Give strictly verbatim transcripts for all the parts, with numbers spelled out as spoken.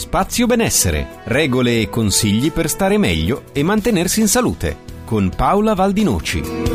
Spazio Benessere, regole e consigli per stare meglio e mantenersi in salute, con Paola Valdinoci.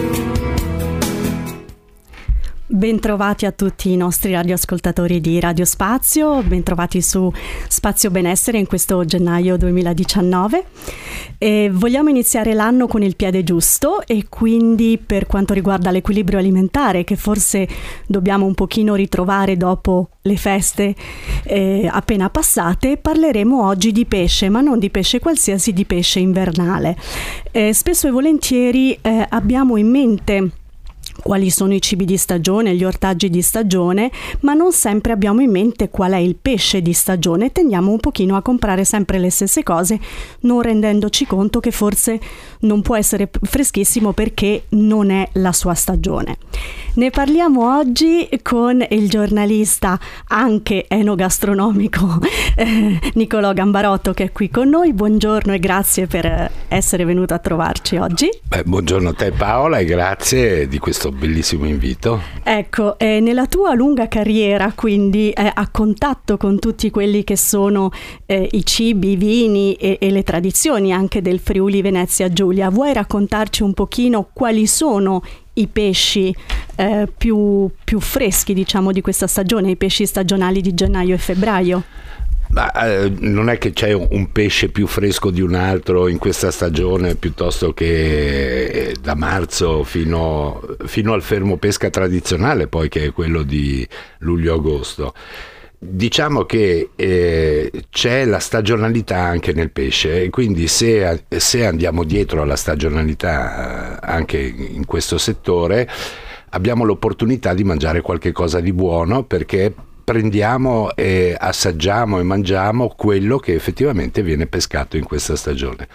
Bentrovati a tutti i nostri radioascoltatori di Radio Spazio, bentrovati su Spazio Benessere in questo gennaio duemiladiciannove. E vogliamo iniziare l'anno con il piede giusto e quindi per quanto riguarda l'equilibrio alimentare, che forse dobbiamo un pochino ritrovare dopo le feste eh, appena passate, parleremo oggi di pesce, ma non di pesce qualsiasi, di pesce invernale. Eh, spesso e volentieri eh, abbiamo in mente quali sono i cibi di stagione, gli ortaggi di stagione, ma non sempre abbiamo in mente qual è il pesce di stagione. Tendiamo un pochino a comprare sempre le stesse cose, non rendendoci conto che forse non può essere freschissimo perché non è la sua stagione. Ne parliamo oggi con il giornalista anche enogastronomico eh, Nicolò Gambarotto, che è qui con noi. Buongiorno e grazie per essere venuto a trovarci oggi. Beh, buongiorno a te Paola e grazie di questo bellissimo invito. Ecco, eh, nella tua lunga carriera, quindi eh, a contatto con tutti quelli che sono eh, i cibi, i vini e, e le tradizioni anche del Friuli Venezia Giulia, vuoi raccontarci un pochino quali sono i pesci eh, più, più freschi, diciamo, di questa stagione, i pesci stagionali di gennaio e febbraio? Ma, eh, non è che c'è un, un pesce più fresco di un altro in questa stagione piuttosto che eh, da marzo fino, fino al fermo pesca tradizionale, poi che è quello di luglio-agosto. Diciamo che eh, c'è la stagionalità anche nel pesce e quindi se, se andiamo dietro alla stagionalità eh, anche in questo settore abbiamo l'opportunità di mangiare qualche cosa di buono, perché prendiamo e assaggiamo e mangiamo quello che effettivamente viene pescato in questa stagione.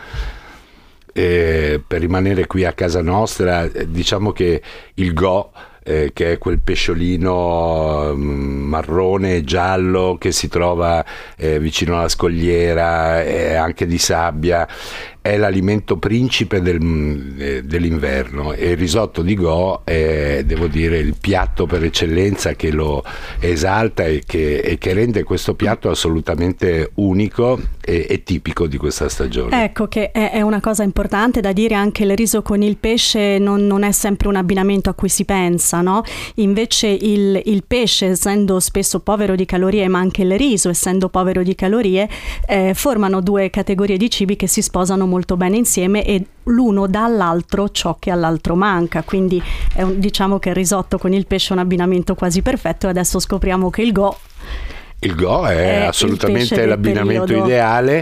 E per rimanere qui a casa nostra, diciamo che il go, eh, che è quel pesciolino marrone e giallo che si trova eh, vicino alla scogliera, eh, anche di sabbia, è l'alimento principe del, eh, dell'inverno, e il risotto di go è, devo dire, il piatto per eccellenza che lo esalta e che, e che rende questo piatto assolutamente unico e, e tipico di questa stagione. Ecco che è, è una cosa importante da dire, anche il riso con il pesce non, non è sempre un abbinamento a cui si pensa, no? Invece il, il pesce, essendo spesso povero di calorie, ma anche il riso essendo povero di calorie, eh, formano due categorie di cibi che si sposano molto bene insieme e l'uno dà all'altro ciò che all'altro manca, quindi è un, diciamo che il risotto con il pesce è un abbinamento quasi perfetto, e adesso scopriamo che il go il go è, è assolutamente l'abbinamento periodo ideale.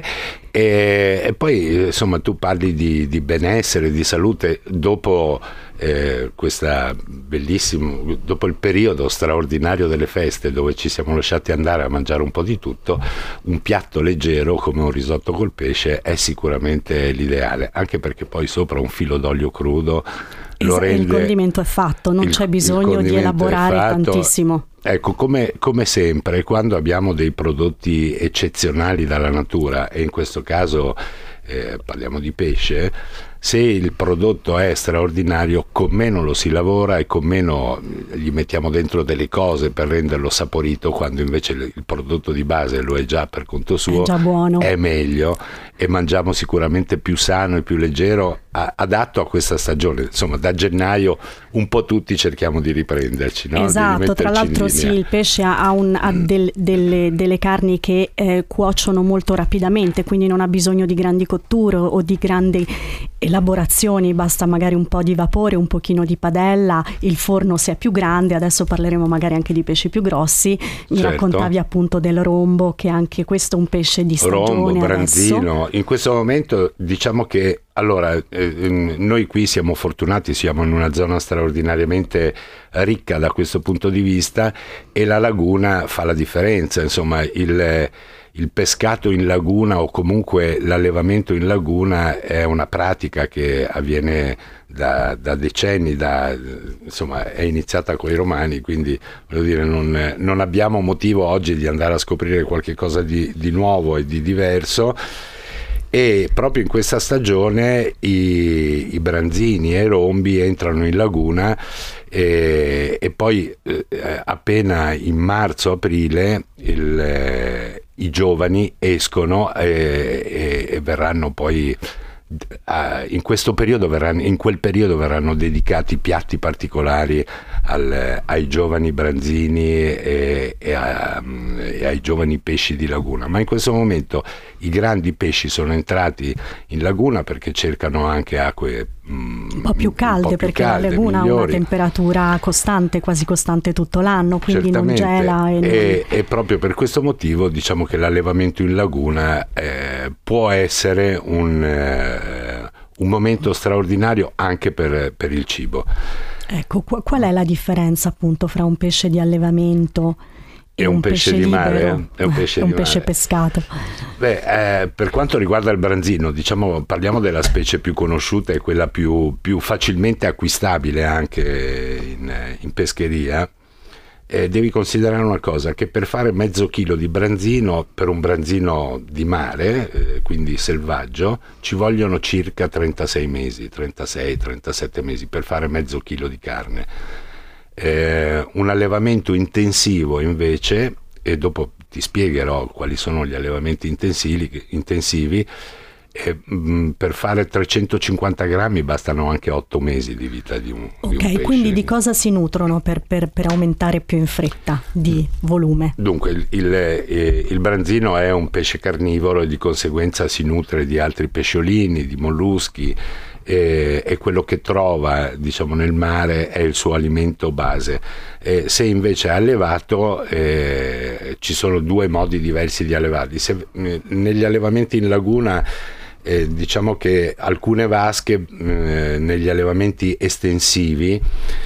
E, e poi insomma tu parli di, di benessere, di salute dopo eh, questa bellissimo dopo il periodo straordinario delle feste, dove ci siamo lasciati andare a mangiare un po' di tutto. Un piatto leggero come un risotto col pesce è sicuramente l'ideale, anche perché poi sopra un filo d'olio crudo lo rende, il condimento è fatto, non il, c'è bisogno di elaborare tantissimo. Ecco, come, come sempre, quando abbiamo dei prodotti eccezionali dalla natura, e in questo caso eh, parliamo di pesce, se il prodotto è straordinario, con meno lo si lavora e con meno gli mettiamo dentro delle cose per renderlo saporito, quando invece il prodotto di base lo è già per conto suo, è già buono, è meglio, e mangiamo sicuramente più sano e più leggero, a, adatto a questa stagione. Insomma, da gennaio un po' tutti cerchiamo di riprenderci, no? Esatto, tra l'altro sì, il pesce ha, un, ha del, delle, delle carni che eh, cuociono molto rapidamente, quindi non ha bisogno di grandi cotture o di grandi elaborazioni, basta magari un po' di vapore, un pochino di padella, il forno se è più grande. Adesso parleremo magari anche di pesci più grossi. Mi certo. raccontavi appunto del rombo, che anche questo è un pesce di stagione. Rombo, branzino, adesso. In questo momento diciamo che allora eh, noi qui siamo fortunati, siamo in una zona straordinariamente ricca da questo punto di vista, e la laguna fa la differenza. Insomma, il Il pescato in laguna, o comunque l'allevamento in laguna, è una pratica che avviene da, da decenni, da, insomma è iniziata con i romani, quindi voglio dire, non, non abbiamo motivo oggi di andare a scoprire qualche cosa di, di nuovo e di diverso. E proprio in questa stagione i, i branzini e i rombi entrano in laguna, e, e poi eh, appena in marzo-aprile il, eh, i giovani escono e, e, e verranno poi in questo periodo verranno, in quel periodo verranno dedicati piatti particolari al, ai giovani branzini e, e, a, e ai giovani pesci di laguna, ma in questo momento i grandi pesci sono entrati in laguna perché cercano anche acque un po' più calde, po' più perché calde, la laguna migliori. ha una temperatura costante, quasi costante tutto l'anno, quindi Certamente. non gela. E, e, non... e proprio per questo motivo diciamo che l'allevamento in laguna eh, può essere un, eh, un momento straordinario anche per, per il cibo. Ecco, qual è la differenza appunto fra un pesce di allevamento e un, un pesce, pesce di mare? È un pesce, è un di pesce mare. pescato. Beh, eh, per quanto riguarda il branzino, diciamo, parliamo della specie più conosciuta e quella più, più facilmente acquistabile anche in, in pescheria. Eh, devi considerare una cosa, che per fare mezzo chilo di branzino, per un branzino di mare, eh, quindi selvaggio, ci vogliono circa trentasei mesi, trentasei trentasette mesi per fare mezzo chilo di carne. Eh, un allevamento intensivo invece, e dopo ti spiegherò quali sono gli allevamenti intensivi, intensivi eh, mh, per fare trecentocinquanta grammi bastano anche otto mesi di vita di un, ok, di un pesce. Quindi di cosa si nutrono per, per, per aumentare più in fretta di volume? Dunque il, il, eh, il branzino è un pesce carnivoro e di conseguenza si nutre di altri pesciolini, di molluschi, e, e quello che trova diciamo nel mare è il suo alimento base. E se invece è allevato eh, ci sono due modi diversi di allevarli. Se, negli allevamenti in laguna eh, diciamo che alcune vasche eh, negli allevamenti estensivi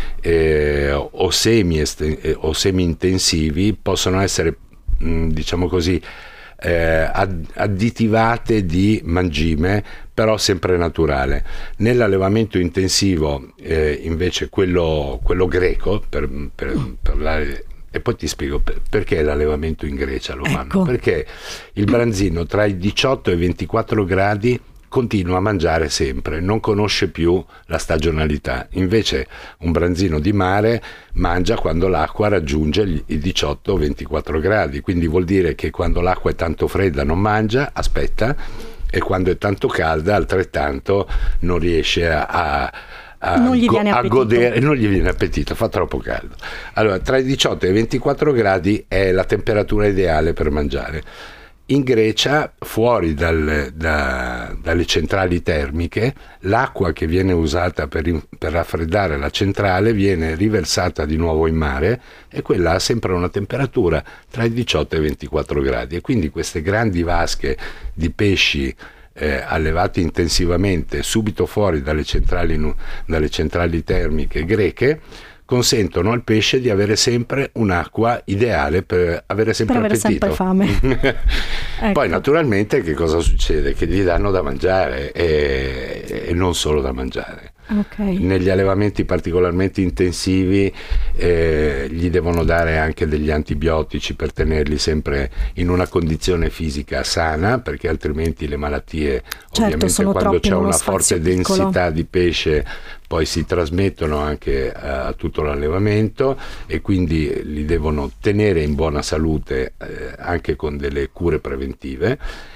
eh, o semi esten- o semi intensivi possono essere mh, diciamo così Eh, additivate di mangime, però sempre naturale. Nell'allevamento intensivo eh, invece quello, quello greco per, per, per la, e poi ti spiego per, perché l'allevamento in Grecia lo fanno, ecco. Perché il branzino tra i diciotto e i ventiquattro gradi continua a mangiare sempre, non conosce più la stagionalità. Invece un branzino di mare mangia quando l'acqua raggiunge i diciotto ventiquattro gradi, quindi vuol dire che quando l'acqua è tanto fredda non mangia, aspetta, e quando è tanto calda altrettanto non riesce a, a, non gli go- viene a godere, non gli viene appetito, fa troppo caldo. Allora tra i diciotto e i ventiquattro gradi è la temperatura ideale per mangiare. In Grecia, fuori dal, da, dalle centrali termiche, l'acqua che viene usata per, per raffreddare la centrale viene riversata di nuovo in mare e quella ha sempre una temperatura tra i diciotto e i ventiquattro gradi. E quindi queste grandi vasche di pesci eh, allevati intensivamente subito fuori dalle centrali, dalle centrali termiche greche consentono al pesce di avere sempre un'acqua ideale per avere sempre per avere appetito. sempre fame. Ecco. Poi naturalmente che cosa succede? Che gli danno da mangiare e, e non solo da mangiare. Okay. Negli allevamenti particolarmente intensivi eh, gli devono dare anche degli antibiotici per tenerli sempre in una condizione fisica sana, perché altrimenti le malattie, certo, ovviamente quando c'è una forte piccolo. densità di pesce poi si trasmettono anche a, a tutto l'allevamento, e quindi li devono tenere in buona salute eh, anche con delle cure preventive.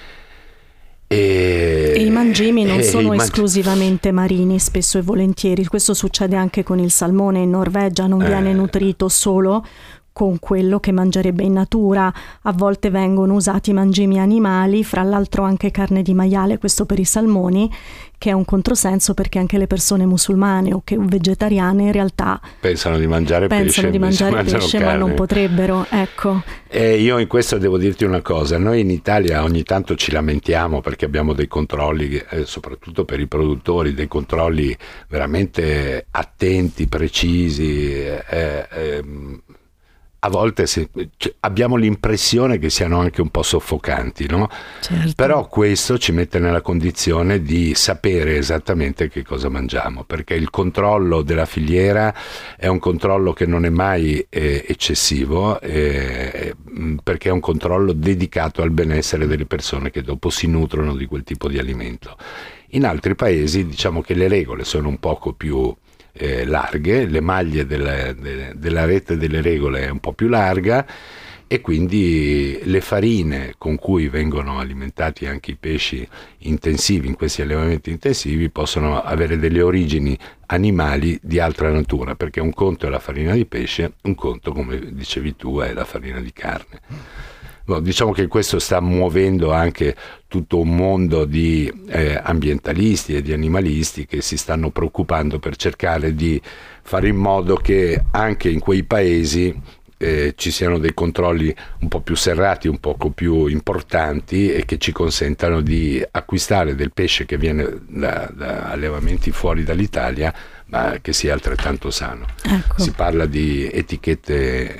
E, e i mangimi non sono man- esclusivamente marini, spesso e volentieri. Questo succede anche con il salmone in Norvegia, non viene eh. nutrito solo con quello che mangerebbe in natura. A volte vengono usati mangimi animali, fra l'altro anche carne di maiale, questo per i salmoni, che è un controsenso perché anche le persone musulmane o che vegetariane in realtà pensano di mangiare pensano pesce, di mangiare pesce ma non potrebbero, ecco. E io in questo devo dirti una cosa: noi in Italia ogni tanto ci lamentiamo perché abbiamo dei controlli, eh, soprattutto per i produttori, dei controlli veramente attenti, precisi, eh, eh, a volte se, cioè, abbiamo l'impressione che siano anche un po' soffocanti, no? Certo. Però questo ci mette nella condizione di sapere esattamente che cosa mangiamo, perché il controllo della filiera è un controllo che non è mai eh, eccessivo, eh, perché è un controllo dedicato al benessere delle persone che dopo si nutrono di quel tipo di alimento. In altri paesi diciamo che le regole sono un poco più Eh, larghe, le maglie della, de, della rete delle regole è un po' più larga e quindi le farine con cui vengono alimentati anche i pesci intensivi, in questi allevamenti intensivi, possono avere delle origini animali di altra natura, perché un conto è la farina di pesce, un conto, come dicevi tu, è la farina di carne. No, diciamo che questo sta muovendo anche tutto un mondo di eh, ambientalisti e di animalisti che si stanno preoccupando per cercare di fare in modo che anche in quei paesi eh, ci siano dei controlli un po' più serrati, un poco più importanti, e che ci consentano di acquistare del pesce che viene da, da allevamenti fuori dall'Italia, ma che sia altrettanto sano. Ecco. Si parla di etichette,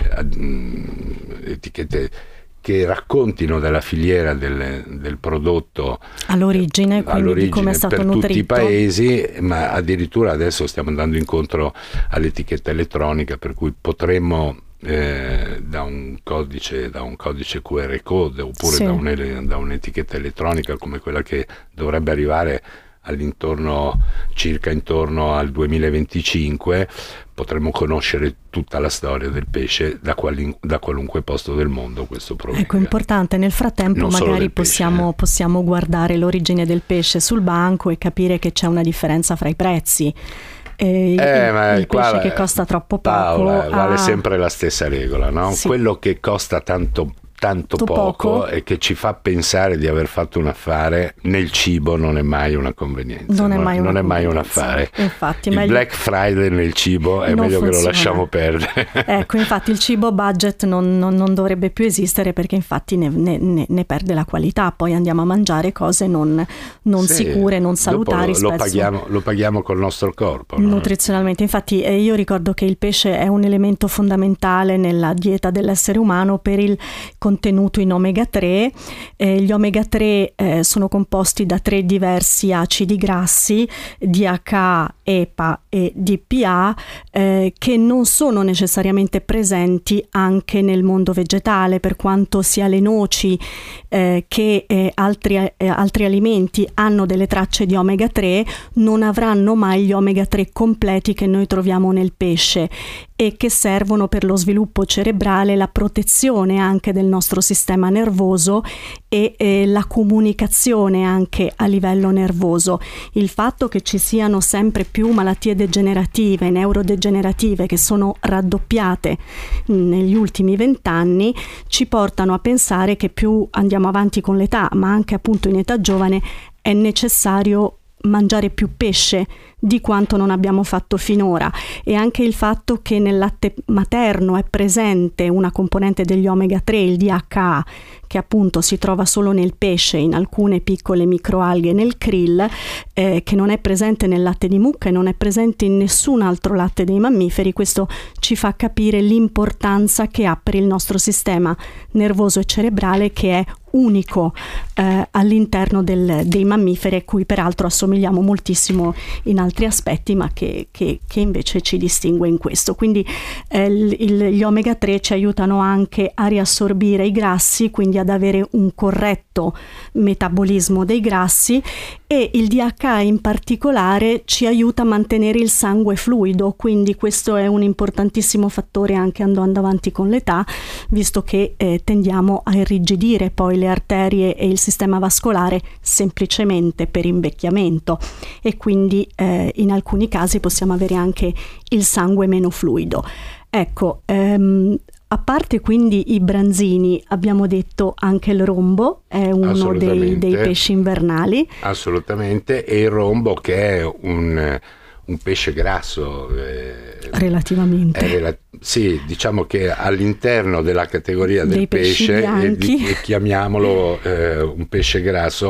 etichette che raccontino della filiera del, del prodotto all'origine, quindi all'origine di come è stato per nutrito. tutti i paesi, ma addirittura adesso stiamo andando incontro all'etichetta elettronica, per cui potremmo eh, da un codice da un codice Q R code oppure sì. da, un, da un'etichetta elettronica come quella che dovrebbe arrivare all'intorno circa intorno al duemilaventicinque, potremo conoscere tutta la storia del pesce da, quali, da qualunque posto del mondo questo provenga. Ecco, importante. Nel frattempo Non magari possiamo, pesce, eh. possiamo guardare l'origine del pesce sul banco e capire che c'è una differenza fra i prezzi. Eh, eh, il, ma il qua, pesce che costa troppo poco Paola, vale ha... sempre la stessa regola, no? Sì. Quello che costa tanto tanto poco, poco e che ci fa pensare di aver fatto un affare nel cibo non è mai una convenienza, non è mai, non una è mai un affare. Infatti, il meglio... Black Friday nel cibo è non meglio funziona. che lo lasciamo perdere. Ecco, infatti il cibo budget non, non, non dovrebbe più esistere, perché infatti ne, ne, ne perde la qualità. Poi andiamo a mangiare cose non, non sì, sicure, non salutari. Lo, lo, paghiamo, lo paghiamo col nostro corpo, no? Nutrizionalmente. Infatti eh, io ricordo che il pesce è un elemento fondamentale nella dieta dell'essere umano per il contenuto in omega tre. Eh, gli omega tre eh, sono composti da tre diversi acidi grassi, D H A, E P A e D P A, eh, che non sono necessariamente presenti anche nel mondo vegetale, per quanto sia le noci eh, che eh, altri, eh, altri alimenti hanno delle tracce di omega tre, non avranno mai gli omega tre completi che noi troviamo nel pesce e che servono per lo sviluppo cerebrale, la protezione anche del nostro sistema nervoso e eh, la comunicazione anche a livello nervoso. Il fatto che ci siano sempre più malattie degenerative, neurodegenerative, che sono raddoppiate negli ultimi vent'anni, ci portano a pensare che più andiamo avanti con l'età, ma anche appunto in età giovane, è necessario mangiare più pesce di quanto non abbiamo fatto finora, e anche il fatto che nel latte materno è presente una componente degli omega tre, il D H A, che appunto si trova solo nel pesce, in alcune piccole microalghe nel krill, eh, che non è presente nel latte di mucca e non è presente in nessun altro latte dei mammiferi. Questo ci fa capire l'importanza che ha per il nostro sistema nervoso e cerebrale, che è unico eh, all'interno del, dei mammiferi, a cui peraltro assomigliamo moltissimo in altri aspetti, ma che, che, che invece ci distingue in questo. Quindi eh, il, gli omega tre ci aiutano anche a riassorbire i grassi, quindi ad avere un corretto metabolismo dei grassi, e il D H A in particolare ci aiuta a mantenere il sangue fluido, quindi questo è un importantissimo fattore anche andando avanti con l'età, visto che eh, tendiamo a irrigidire poi le arterie e il sistema vascolare semplicemente per invecchiamento, e quindi eh, in alcuni casi possiamo avere anche il sangue meno fluido. Ecco, ehm, a parte quindi i branzini, abbiamo detto anche il rombo è uno dei, dei pesci invernali. Assolutamente, e il rombo, che è un, un pesce grasso. Eh, Relativamente. È rela- sì, diciamo che all'interno della categoria del dei pesce, e, di, e chiamiamolo eh, un pesce grasso,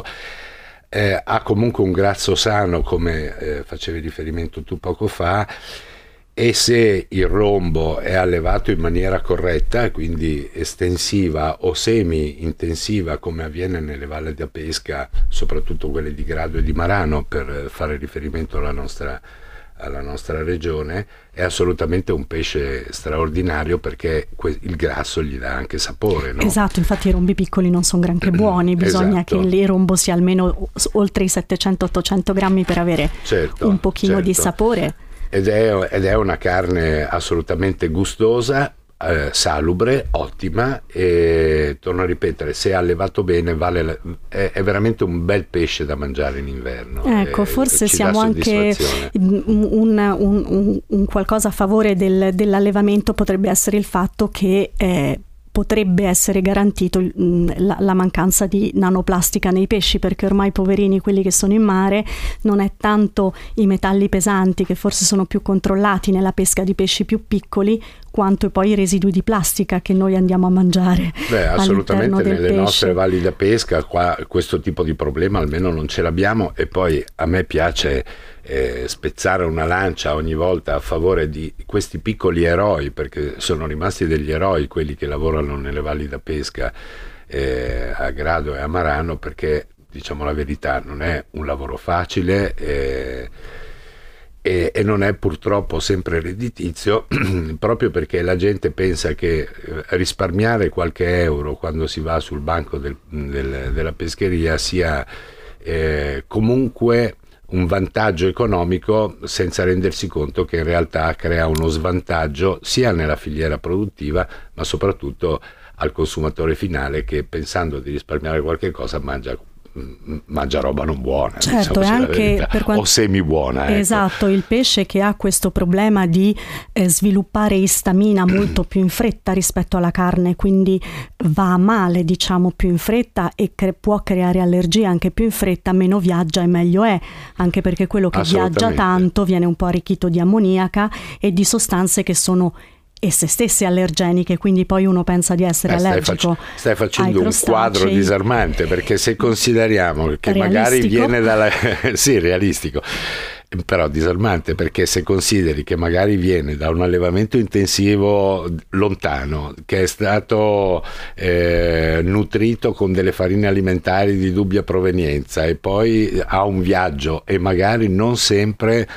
eh, ha comunque un grasso sano, come eh, facevi riferimento tu poco fa. E se il rombo è allevato in maniera corretta, quindi estensiva o semi-intensiva, come avviene nelle valli da pesca, soprattutto quelle di Grado e di Marano, per fare riferimento alla nostra, alla nostra regione, è assolutamente un pesce straordinario, perché il grasso gli dà anche sapore, no? Esatto, infatti i rombi piccoli non sono granché buoni, bisogna esatto. che il rombo sia almeno oltre i settecento ottocento grammi per avere certo, un pochino certo. di sapore. Ed è, ed è una carne assolutamente gustosa, eh, salubre, ottima, e torno a ripetere, se allevato bene vale la, è, è veramente un bel pesce da mangiare in inverno. Ecco, e, forse siamo anche un, un, un, un qualcosa a favore del, dell'allevamento potrebbe essere il fatto che eh, potrebbe essere garantito la, la mancanza di nanoplastica nei pesci, perché ormai poverini quelli che sono in mare non è tanto i metalli pesanti, che forse sono più controllati nella pesca di pesci più piccoli, quanto poi i residui di plastica che noi andiamo a mangiare. Beh, assolutamente nelle pesce. nostre valli da pesca qua questo tipo di problema almeno non ce l'abbiamo, e poi a me piace eh, spezzare una lancia ogni volta a favore di questi piccoli eroi, perché sono rimasti degli eroi quelli che lavorano nelle valli da pesca eh, a Grado e a Marano, perché diciamo la verità non è un lavoro facile eh, E, e non è purtroppo sempre redditizio, proprio perché la gente pensa che risparmiare qualche euro quando si va sul banco del, del, della pescheria sia eh, comunque un vantaggio economico, senza rendersi conto che in realtà crea uno svantaggio sia nella filiera produttiva, ma soprattutto al consumatore finale, che pensando di risparmiare qualche cosa mangia mangia roba non buona, certo, diciamo, anche per quanto... o semi buona, ecco. Esatto, il pesce che ha questo problema di eh, sviluppare istamina molto più in fretta rispetto alla carne, quindi va a male diciamo più in fretta e cre- può creare allergie anche più in fretta, meno viaggia e meglio è, anche perché quello che viaggia tanto viene un po' arricchito di ammoniaca e di sostanze che sono esse stesse allergeniche, quindi poi uno pensa di essere eh, allergico. Stai, fac- stai facendo un quadro disarmante, perché se consideriamo che realistico? magari viene dalla sì, realistico, però disarmante, perché se consideri che magari viene da un allevamento intensivo lontano, che è stato eh, nutrito con delle farine alimentari di dubbia provenienza, e poi ha un viaggio e magari non sempre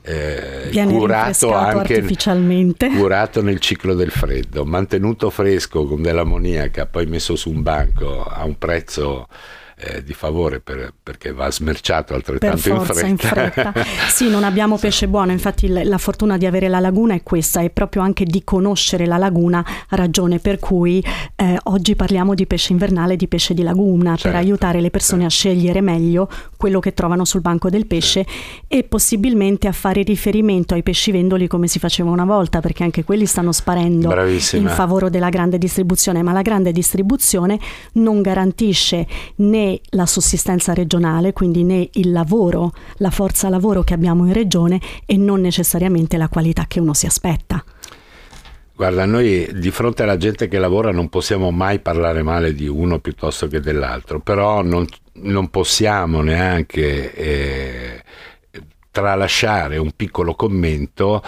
Eh, curato anche artificialmente, curato nel ciclo del freddo, mantenuto fresco con dell'ammoniaca, poi messo su un banco a un prezzo eh, di favore per, perché va smerciato altrettanto per forza, in fretta. In fretta. Sì, non abbiamo pesce buono, infatti la fortuna di avere la laguna è questa, è proprio anche di conoscere la laguna, ragione per cui eh, oggi parliamo di pesce invernale, di pesce di laguna, certo, per aiutare le persone certo. a scegliere meglio quello che trovano sul banco del pesce, certo. e possibilmente a fare riferimento ai pescivendoli come si faceva una volta, perché anche quelli stanno sparendo. Bravissima. In favore della grande distribuzione, ma la grande distribuzione non garantisce né la sussistenza regionale, quindi né il lavoro, la forza lavoro che abbiamo in regione, e non necessariamente la qualità che uno si aspetta. Guarda, noi di fronte alla gente che lavora non possiamo mai parlare male di uno piuttosto che dell'altro, però non, non possiamo neanche eh, tralasciare un piccolo commento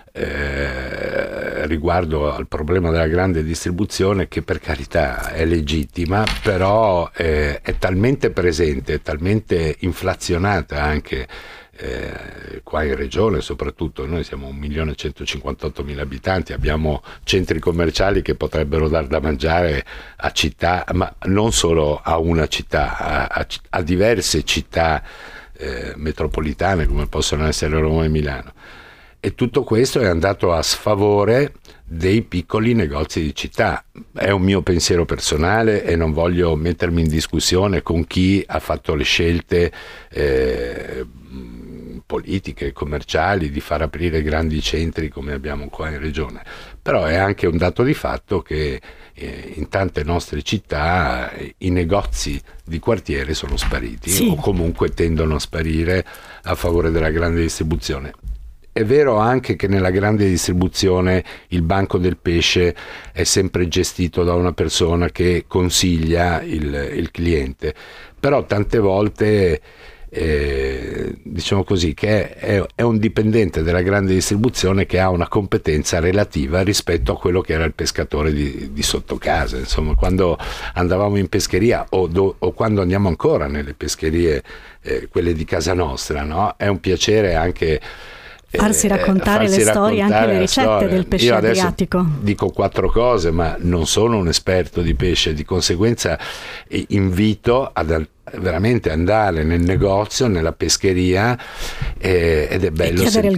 Eh, riguardo al problema della grande distribuzione, che per carità è legittima, però eh, è talmente presente, è talmente inflazionata anche eh, qua in regione. Soprattutto noi siamo un milione e centocinquantottomila abitanti, abbiamo centri commerciali che potrebbero dar da mangiare a città, ma non solo a una città, a, a, a diverse città eh, metropolitane come possono essere Roma e Milano. E tutto questo è andato a sfavore dei piccoli negozi di città. È un mio pensiero personale e non voglio mettermi in discussione con chi ha fatto le scelte eh, politiche, commerciali, di far aprire grandi centri come abbiamo qua in regione. Però è anche un dato di fatto che eh, in tante nostre città eh, i negozi di quartiere sono spariti, sì. o comunque tendono a sparire a favore della grande distribuzione. È vero anche che nella grande distribuzione il banco del pesce è sempre gestito da una persona che consiglia il, il cliente, però tante volte eh, diciamo così che è, è un dipendente della grande distribuzione che ha una competenza relativa rispetto a quello che era il pescatore di, di sotto casa. Insomma, quando andavamo in pescheria o, do, o quando andiamo ancora nelle pescherie, eh, quelle di casa nostra, no? È un piacere anche farsi raccontare farsi le storie, raccontare anche le ricette storia. del pesce Io adriatico. Dico quattro cose, ma non sono un esperto di pesce, di conseguenza invito ad veramente andare nel negozio, nella pescheria, eh, ed è bello e chiedere sen- il go.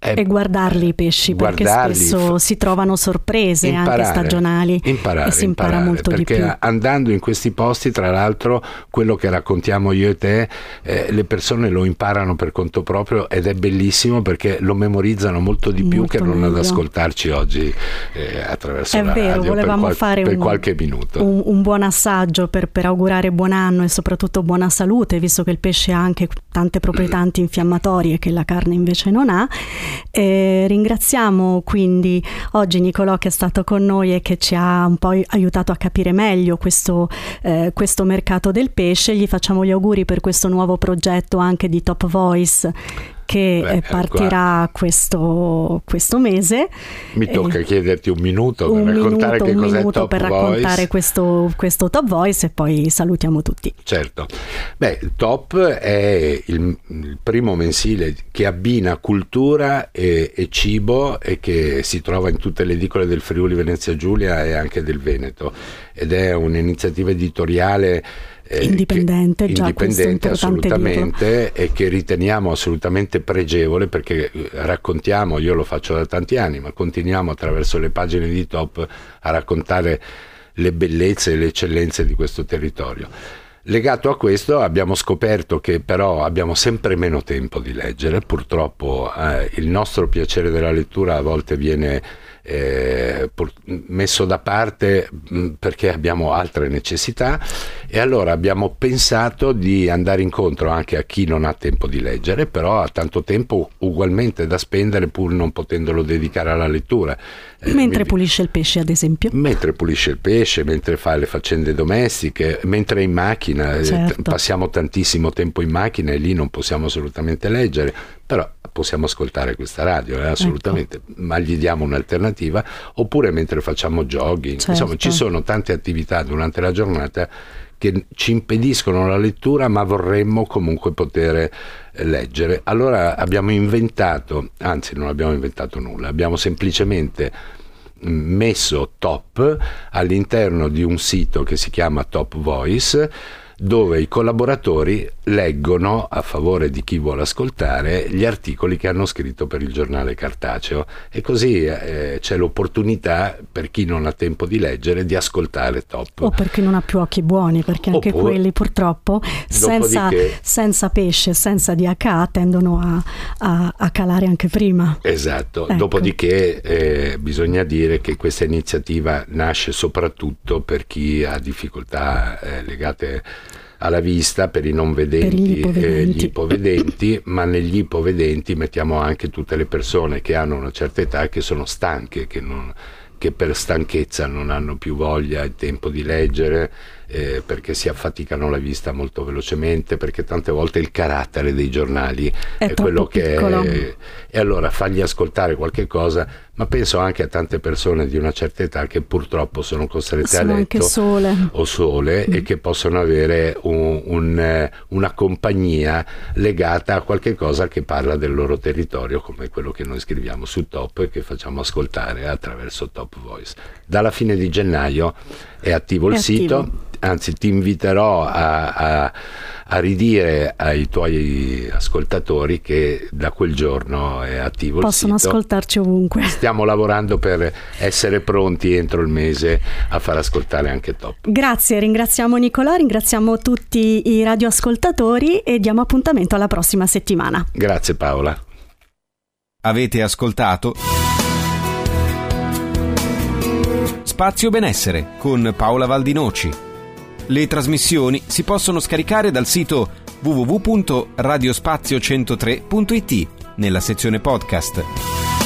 E guardarli i pesci, guardarli, perché spesso si trovano sorprese imparare, anche stagionali imparare, e si impara imparare, molto di più. Perché andando in questi posti, tra l'altro, quello che raccontiamo io e te, eh, le persone lo imparano per conto proprio ed è bellissimo perché lo memorizzano molto di più molto che non meglio. ad ascoltarci oggi eh, attraverso è la vero, radio volevamo per, qual- fare per un, qualche minuto. Un, un buon assaggio per, per augurare buon anno e soprattutto buona salute, visto che il pesce ha anche tante proprietà antinfiammatorie che la carne invece non ha. Eh, ringraziamo quindi oggi Nicolò che è stato con noi e che ci ha un po' aiutato a capire meglio questo, eh, questo mercato del pesce. Gli facciamo gli auguri per questo nuovo progetto anche di Top Voice che Beh, partirà questo, questo mese. Mi tocca eh, chiederti un minuto per un raccontare minuto, che un cos'è minuto Top per Voice. raccontare questo, questo Top Voice e poi salutiamo tutti. Certo. Beh, Top è il, il primo mensile che abbina cultura e, e cibo e che si trova in tutte le edicole del Friuli Venezia Giulia e anche del Veneto, ed è un'iniziativa editoriale Eh, indipendente, che, già indipendente questo è importante assolutamente dirlo. E che riteniamo assolutamente pregevole perché raccontiamo, io lo faccio da tanti anni, ma continuiamo attraverso le pagine di Top a raccontare le bellezze e le eccellenze di questo territorio. Legato a questo abbiamo scoperto che però abbiamo sempre meno tempo di leggere, purtroppo eh, il nostro piacere della lettura a volte viene Eh, messo da parte perché abbiamo altre necessità, e allora abbiamo pensato di andare incontro anche a chi non ha tempo di leggere, però ha tanto tempo ugualmente da spendere pur non potendolo dedicare alla lettura. Eh, mentre mi... pulisce il pesce, ad esempio. Mentre pulisce il pesce, mentre fa le faccende domestiche, mentre è in macchina, certo. eh, passiamo tantissimo tempo in macchina e lì non possiamo assolutamente leggere, però possiamo ascoltare questa radio, eh, assolutamente, ecco. Ma gli diamo un'alternativa, oppure mentre facciamo jogging, certo. Insomma ci sono tante attività durante la giornata che ci impediscono la lettura, ma vorremmo comunque poter leggere. Allora abbiamo inventato, anzi non abbiamo inventato nulla, abbiamo semplicemente messo Top all'interno di un sito che si chiama Top Voice, dove i collaboratori leggono a favore di chi vuole ascoltare gli articoli che hanno scritto per il giornale cartaceo, e così eh, c'è l'opportunità per chi non ha tempo di leggere di ascoltare Top, o per chi non ha più occhi buoni, perché anche Oppure, quelli purtroppo senza, senza pesce, senza D H tendono a, a, a calare anche prima. Esatto, ecco. Dopodiché eh, bisogna dire che questa iniziativa nasce soprattutto per chi ha difficoltà eh, legate alla vista, per i non vedenti, gli ipovedenti. E gli ipovedenti, ma negli ipovedenti mettiamo anche tutte le persone che hanno una certa età e che sono stanche, che, non, che per stanchezza non hanno più voglia e tempo di leggere, eh, perché si affaticano la vista molto velocemente, perché tante volte il carattere dei giornali è, è quello che piccolo. è, e allora fargli ascoltare qualche cosa. Ma penso anche a tante persone di una certa età che purtroppo sono costrette sono a letto anche sole. o sole, mm. e che possono avere un, un, una compagnia legata a qualche cosa che parla del loro territorio, come quello che noi scriviamo su Top e che facciamo ascoltare attraverso Top Voice. Dalla fine di gennaio è attivo il è sito, attivo. Anzi ti inviterò a, a, a ridire ai tuoi ascoltatori che da quel giorno è attivo Possono il sito. Possono ascoltarci ovunque. Stiamo lavorando per essere pronti entro il mese a far ascoltare anche Top. Grazie, ringraziamo Nicolò, ringraziamo tutti i radioascoltatori e diamo appuntamento alla prossima settimana. Grazie Paola. Avete ascoltato Spazio Benessere con Paola Valdinoci. Le trasmissioni si possono scaricare dal sito w w w punto radiospazio centotre punto i t nella sezione podcast.